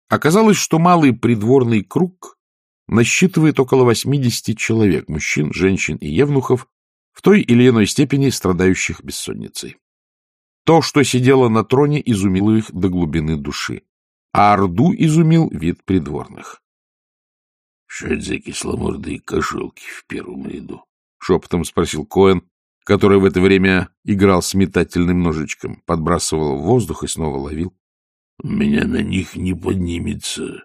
Оказалось, что малый придворный круг насчитывает около 80 человек, мужчин, женщин и евнухов, в той или иной степени страдающих бессонницей. То, что сидело на троне, изумило их до глубины души, а Орду изумил вид придворных. — Что это за кисломордые кошелки в первом ряду? — шепотом спросил Коэн, который в это время играл с метательным ножичком, подбрасывал в воздух и снова ловил. — У меня на них не поднимется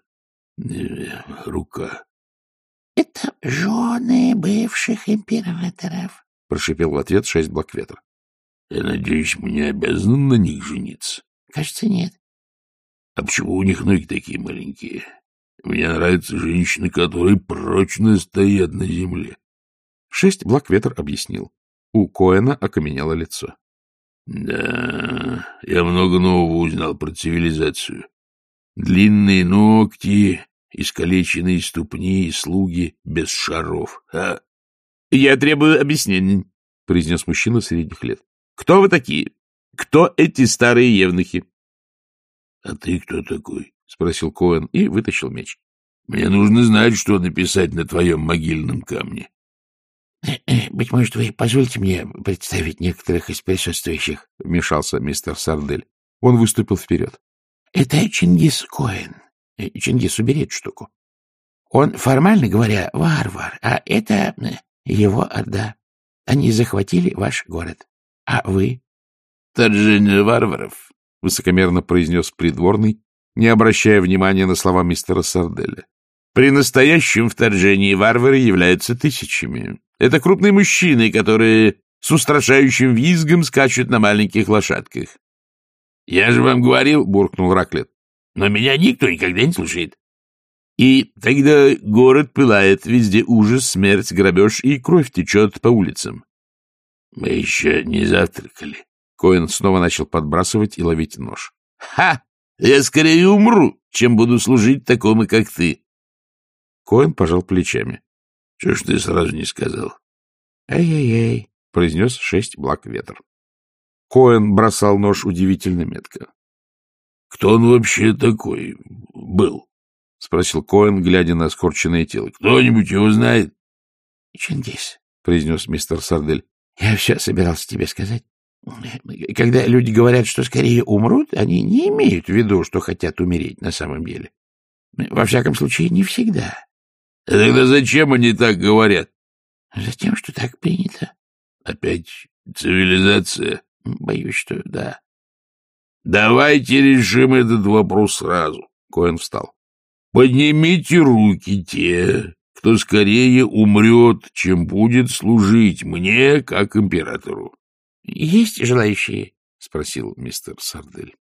рука. — Это жены бывших императоров, — прошипел в ответ 6 Блэкветер. — Я надеюсь, мы не обязаны на них жениться? — Кажется, нет. — А почему у них ноги такие маленькие? Мне нравятся женщины, которые прочно стоят на земле. 6 Блэкветер объяснил. У Коэна окаменело лицо. — Да, я много нового узнал про цивилизацию. Длинные ногти, искалеченные ступни и слуги без шаров. А? — Я требую объяснений, — произнес мужчина средних лет. — Кто вы такие? Кто эти старые евнухи? — А ты кто такой? — спросил Коэн и вытащил меч. — Мне нужно знать, что написать на твоем могильном камне. — Быть может, вы позволите мне представить некоторых из присутствующих? — вмешался мистер Сардель. Он выступил вперед. — Это Чингис Коэн. Чингис, убери эту штуку. Он, формально говоря, варвар, а это его орда. Они захватили ваш город. А вы? — Вторжение варваров, — высокомерно произнес придворный, не обращая внимания на слова мистера Сарделя. При настоящем вторжении варвары являются тысячами. Это крупные мужчины, которые с устрашающим визгом скачут на маленьких лошадках. — Я же вам говорил, — буркнул Раклет, — но меня никто никогда не слушает. И тогда город пылает, везде ужас, смерть, грабеж, и кровь течет по улицам. — Мы еще не завтракали. Коэн снова начал подбрасывать и ловить нож. — Ха! Я скорее умру, чем буду служить такому, как ты. Коэн пожал плечами. — Чего ж ты сразу не сказал? Ай-яй-яй, — произнес 6 Блэкветер. Коэн бросал нож удивительно метко. — Кто он вообще такой был? — спросил Коэн, глядя на скорченное тело. — Кто-нибудь его знает? — Чингис, — произнес мистер Сардель. — я все собирался тебе сказать. Когда люди говорят, что скорее умрут, они не имеют в виду, что хотят умереть на самом деле. Во всяком случае, не всегда. — Тогда зачем они так говорят? — Затем, что так принято. — Опять цивилизация? — Боюсь, что да. — Давайте решим этот вопрос сразу. Коэн встал. — Поднимите руки те, кто скорее умрет, чем будет служить мне, как императору. — Есть желающие? — спросил мистер Сардель.